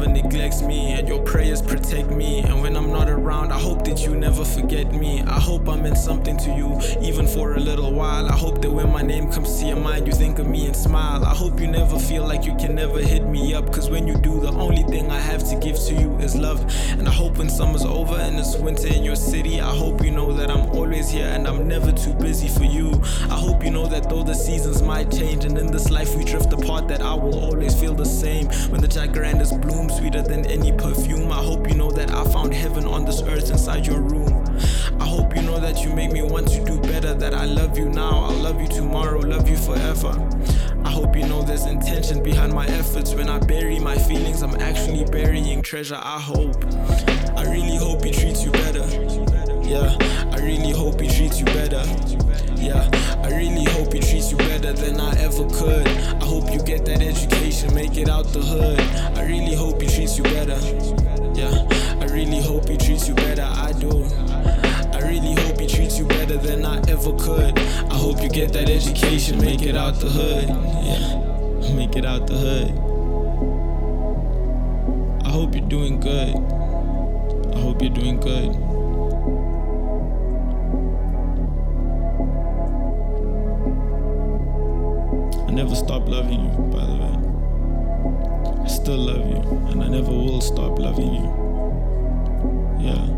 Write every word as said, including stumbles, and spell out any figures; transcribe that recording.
never neglects me, and your prayers protect me. And when I'm not around, I hope that you never forget me. I hope I meant something to you, even for a little while. I hope that when my name comes to your mind, you think of me and smile. I hope you never feel like you can never hit me up, cause when you do, the only thing I have to give to you is love. And I hope when summer's over and it's winter in your city, I hope you know that I'm always here and I'm never too busy for you. I hope you know that though the seasons might change and in this life we drift apart, that I will always feel the same. When the jacarandas bloom sweeter than any perfume, I hope you know that I found heaven on this earth inside your room. I hope you know that you make me want to do better, that I love you now, I'll love you tomorrow, love you forever. I hope you know there's intention behind my efforts. When I bury my feelings, I'm actually burying treasure. I hope, I really hope he treats you better. Yeah, I really hope he treats you better. Yeah, I really hope he treats you better than I ever could. I hope you get that education, make it out the hood. I really hope he treats you better. Yeah, I really hope he treats you better, I do. I really hope he treats you better than I ever could. I hope you get that education, make it out the hood. Yeah, make it out the hood. I hope you're doing good. I hope you're doing good. I never stopped loving you, by the way. I still love you, and I never will stop loving you. Yeah.